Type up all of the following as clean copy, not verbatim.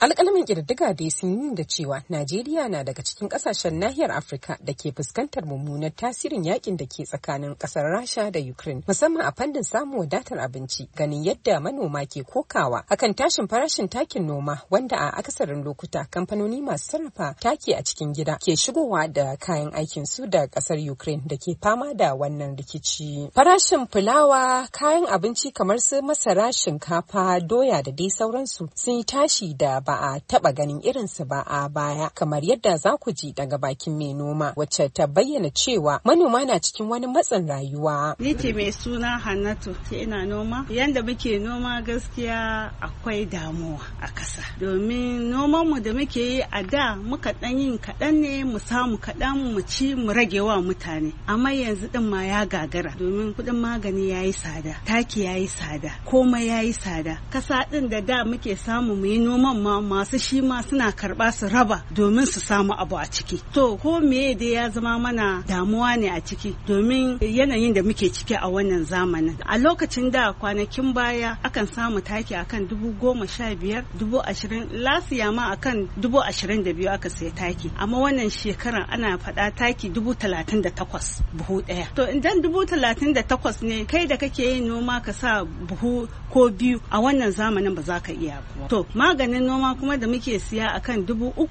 Alƙalamin ƙididdiga dai sun yi da cewa Najeriya na daga cikin ƙasashen nahiyar Afirka da ke fuskantar mummunar tasirin yakin da ke tsakanin ƙasar Rasha da Ukraine, musamman a fannin samun wadatar abinci, ganin yadda manoma ke kokawa akan tashin farashin takin noma, wanda a akasarin lokuta kamfanoni masu sarrafa taki a cikin gida ke shigowa da kayan aikin su da ƙasar Ukraine da ke fama da wannan rikici. Farashin fulawa, kayan abinci kamar su masara, shinkafa, doya da dai sauransu sun yi tashi da ba a taba ganin irinsu ba a baya, kamar yadda za ku ji daga bakin mai noma wacce ta bayyana cewa manoma na cikin wani matsin rayuwa. Ni ce mai suna Hannatu, ina noma. Yanda muke noma gaskiya akwai damuwa a kasa, domin noman mu da muke yi a da muka dan yin kaɗan ne mu samu kaɗan mu ci mu rage wa mutane, amma yanzu din ma ya gagara domin kuɗin magani yayi tsada, taki yayi tsada, komai yayi tsada. Kasa din da muke samu mu yi noman ma masu shi ma suna karɓa su raba domin su samu abu a ciki. To ko meye dai ya zama mana damuwa ne a ciki, domin yanayin da muke ciki a wannan zamanin. A lokacin da kwanakin baya akan samu taki akan 15,000, 20,000, lasiya ma akan 22,000 aka sai taki. Amma wannan shekarar ana faɗa taki 38,000 buhu ɗaya. To idan 38,000 ne kai da kake yin noma ka sa buhu ko biyu a wannan zamanin ba za ka iya ba. To maganin noma kuma da muke siya akan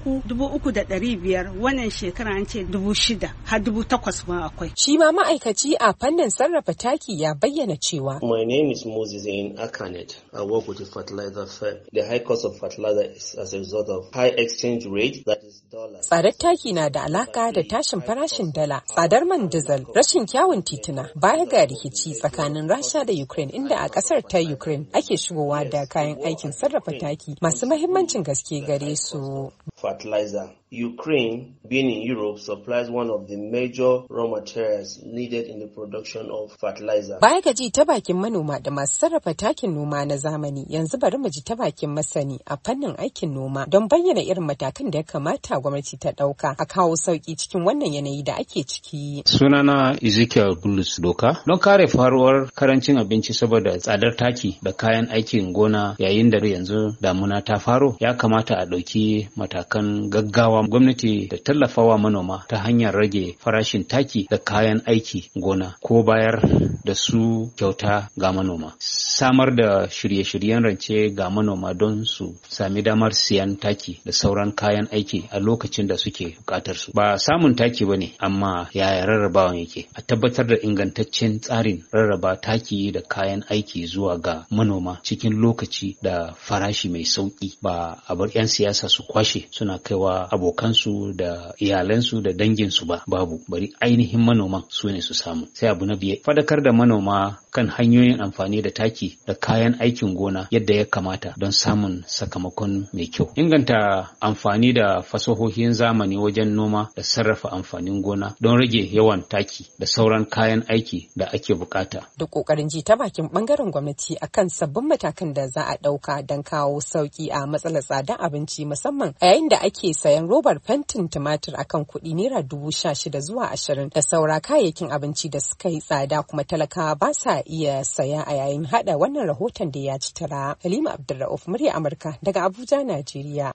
3,500, wannan shekara an ce 6,000 har 8,000 ma akwai. Shi ma ma'aikaci a fannin sarrafa taki ya bayyana cewa. My name is Moses in Akanet. I work with the fertilizer firm. The high cost of fertilizer is as a result of high exchange rate, that is dollar. Tsadar taki na da alaka da tashin farashin dala, tsadar man diesel, rashin kyawun tituna, baya ga rikici tsakanin Rasha da Ukraine, inda a kasar ta Ukraine ake shigowa da kayan aikin sarrafa taki masu mahimmancin gaske gare su. Fertilizer. Ukraine, being in Europe, supplies one of the major raw materials needed in the production of fertilizer. Baya ga ji ta bakin manoma da masu sarrafa takin noma na zamani, yanzu bari mu ji ta bakin masani a fannin aikin noma don bayyana irin matakan da ya kamata gwamnati ta ɗauka a kawo sauki cikin wannan yanayi da ake ciki. Sunana Ezekiel Bulus Doka. Don kare faruwar karancin abinci saboda tsadar taki da kayan aikin gona yayin da yanzu damuna ta faro, ya kamata a ɗauki matakan gaggawa gwamnati da tallafawa manoma ta hanyar rage farashin taki da kayan aiki gona ko bayar da su kyauta ga manoma. Samar da shirye-shiryen rance ga manoma don su sami damar siyan taki da sauran kayan aiki a lokacin da suke bukatar su. Ba samun taki bane, amma yaya rarrabawan yake. A tabbatar da ingantaccen tsarin rarraba taki da kayan aiki zuwa ga manoma cikin lokaci da farashi mai sauki, ba a bar 'yan siyasa su kwashe suna kaiwa abokansu da iyalansu da danginsu ba. Babu, bari ainihin manoman su ne su samu. Sai abu na biye, fadakar da manoma kan hanyoyin amfani da taki da kayan aikin gona yadda ya kamata don samun sakamakon mai kyau. Inganta amfani da fasahohin zamani wajen noma da sarrafa amfanin gona don rage yawan taki da sauran kayan aiki da ake bukata. Da kokarin ji ta bakin bangaren gwamnati akan sabbin matakan da za a dauka don kawo sauki a matsalar tsadar abinci, musamman a yayin da ake sayan robar fentin tumatir akan kuɗi naira 16,000 zuwa 20, da saura kayayyakin abinci da suka yi tsada kuma talakawa ba sa iya saya a yayin hada wannan rahoton da ya ci tara. Halima Abdulrauf, murya Amurka daga Abuja, Najeriya.